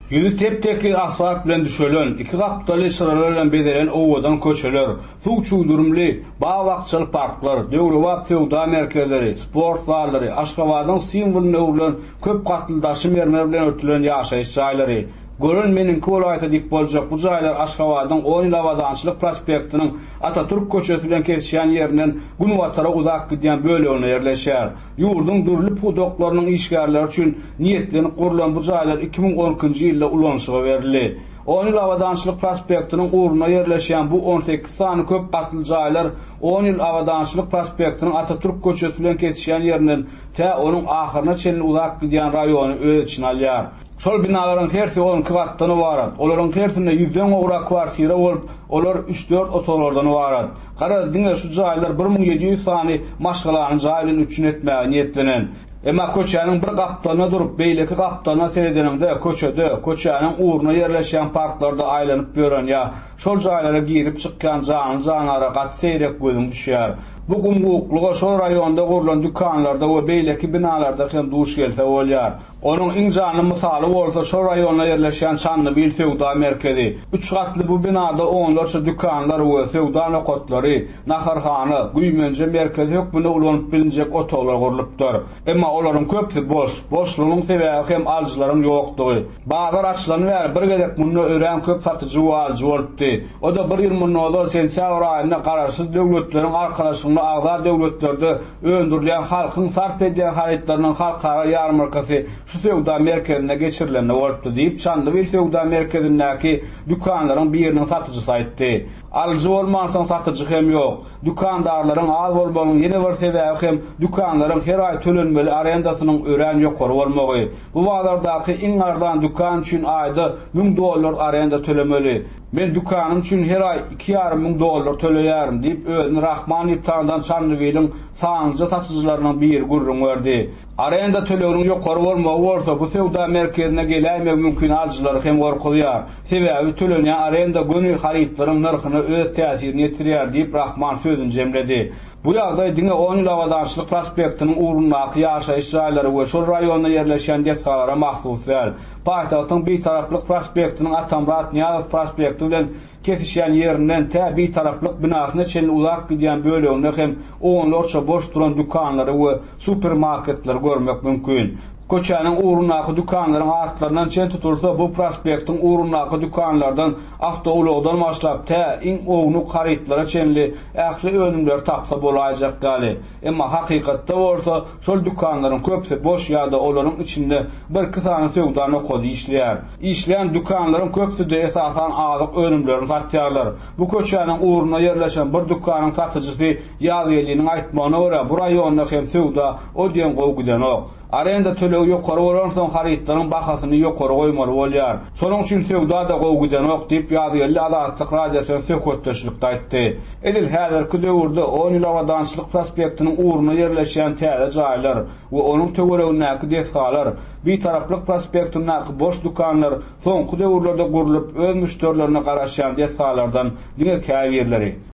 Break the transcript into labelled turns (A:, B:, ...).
A: Yüzü tepteki asfalt bilen düşölen, iki kaptaly sıralarla bedelen owadan köçeler, suw çuýdurumly, bağ-bakçaly parklar, döwlewap sewda merkezleri, sport zallary, Aşgabatyň simwoluny ulan köp gatyldaşy mermer bilen ötülen ýaşaýyş jaýlary. Görün meniň kolaýsa dip boljak bu jaýlar Aşgabatyň 10 ýyl awadançylyk prospektiniň Atatürk köçesi bilen kesişýän ýerinden Günwatara uzak gidýän bölegine ýerleşýär. Ýurdun durly pudoklarynyň işgärleri üçin niýetlenip gurulan bu jaýlar 2012-nji ýylda ulanşyga berildi. 10 ýyl awadançylyk prospektiniň uruna ýerleşýän bu 18 sany köp gatly jaýlar 10 ýyl awadançylyk prospektiniň Atatürk köçesi bilen kesişýän ýerinden tä onuň ahyryna çenli uzak gidýän raýony öz içine alýar. Şol binalaryň hersi 12 gatdan ibarat. Olaryň hersinde 100den owra kwartira bolup, olar 3-4 otolardan ibarat. Garaz diňe şu jaýlar 1700 sany maşgalany jaýlyn üçin etmäge niýetlenen. Emma köçäniň bir gapdana durup, beýleki gapdana seredeninde köçäniň uruna ýerleşýän parklarda aýlanyp ýören ýa şol jaýlara girip çykýan janara gat seýrek gözüň düşýär. Bu gumgukluğa şol raýonda gurulan dükanlarda we beýleki binalarda hem duş gelse bolýar. Onuň iň jany misaly bolsa şol raýonda ýerleşýän Çanlybil sewda merkezi. 3 gatly bu binada onlarça dükanlar we sewda nokatlary, naharhana, güýmenje merkezi hökmüne ulanyp bilinjek otolar gurulypdyr. Emma olaryň köpsi boş. Boşlugyň sebäbi hem aljylaryň ýokdugy. Bazar açlanyp bir gezek muny ören köp satyjy bolupdy. O da bir ýyl mundan sentябr aýynda garaşsyz döwletleriň arkadaşlygyny agzar döwletlerde öndürilen halkyň sarp edýän haýatlarynyň halkara ýarmarkasy şu sewda merkezine geçirilen bolupdy diýip Çanlybil sewda merkezindäki dükanlaryň biriniň satyjysy aýtdy. Aljy bolmansaň satyjy hem ýok. Dükandarlaryň az bolmagynyň ýene bir sebäbi hem dükanlaryň her aý tölenmeli arendasynyň ören ýokary bolmagy. Bu wagtlardaky iň ardan dükan üçin aýda $1000 arenda tölemeli. Men dükanım üçin her ay $2,500 töleýärim diýip özüni Rahman iptandan Çanlybil'in saňjy satyjylarynyň bir gurrun berdi. Arenda töleginiň ýokary bolmagy bolsa bu sewda merkezine gelýärmek mümkin aljylary hem gorkulýar. Sebäbi tölenýän arenda göni haritlaryň narhyna öz täsirini ýetirýär diýip Rahman sözüni jemledi. Bu ýagdaý diňe 10 ýyl awadançylyk prospektiniň urundaky ýaşaýyş jaýlary we şol raýonda ýerleşýän desgalara mahsus däl. Paýtagtyň bir taraplyk prospektiniň Atamrat Niýazow prospekti bilen kesişýän ýerinden tä bir taraplyk binasyna çenli uzak gidýän böleginde hem onlarça boş duran dükanlary we supermarketler görmek mümkin. Köçäniň urundaky dükanlaryň artlaryndan çen tutulsa bu prospektiň urundaky dükanlardan awtoulogdan başlap tä iň ownu haritlara çenli ähli önümler tapsa bolajak gali. Emma hakykatda bolsa şol dükanlaryň köpsi boş ýa-da olaryň içinde bir kysany sewdany kody işleýär. Işleýän dükanlaryň köpsi de esasan azyk önümlerini satýarlar. Bu köçäniň uruna ýerleşen bir dükanyň satyjysy ýazylygynyň aýtmagyna görä bu raýonda hem sewda odýan gowgudan ok. Arenda tölegi ýokary bolansoň haritlaryň bahasyny ýokary goýmaly bolýar. Şonuň üçin sewda da gowgudan ok diýip ýazyly Azatlyk radiosyny söhbetdeşlikde aýtdy. Edil häzirki döwürde 10 ýyl awadançylyk prospektiniň uruny ýerleşýän täze jaýlar we onuň töweregindäki desgalar, bir taraplyk prospektindäki boş dükanlar soňky döwürlerde gurulyp öz müşterilerine garaşýan desgalardan diňe käbirleri.